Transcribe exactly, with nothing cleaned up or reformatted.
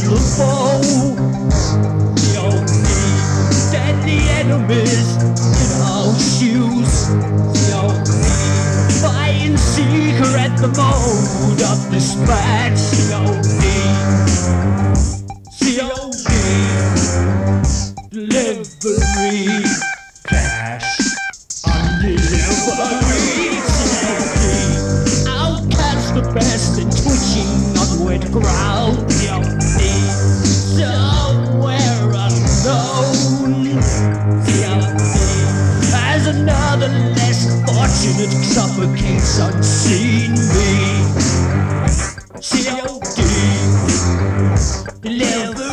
the foe. C O D, deadly enemies in our shoes. C O D, buying secret the mode of dispatch. C O D, C O D, delivery, cash on delivery. C O D, outcast the best and twitching on wet ground. C O D, somewhere unknown. C O D, as another less fortunate suffocates unseen me. C O D, deliver